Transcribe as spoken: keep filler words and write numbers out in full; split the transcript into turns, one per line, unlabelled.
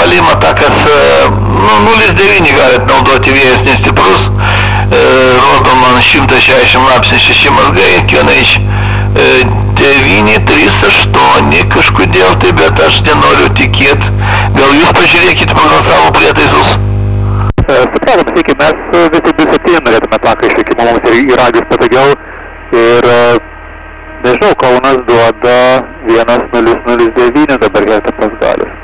palim atakas nu, nulis devyni galit naudoti, vėjas nestiprus, rodo man šimtas šešiasdešimt laipsnių šeši mazgai, QNH devyni trys aštuoni kažkodėl tai, bet aš nenoriu tikėti. Gal jūs pažiūrėkite pagal savo prietaisus?
Supratom, sveiki, mes visi du septyni norėtume ataką išvykimo mums ir į radius patogiau ir nežinau, Kaunas duoda vienas nulis nulis devyni dabar Helta Pasgalis.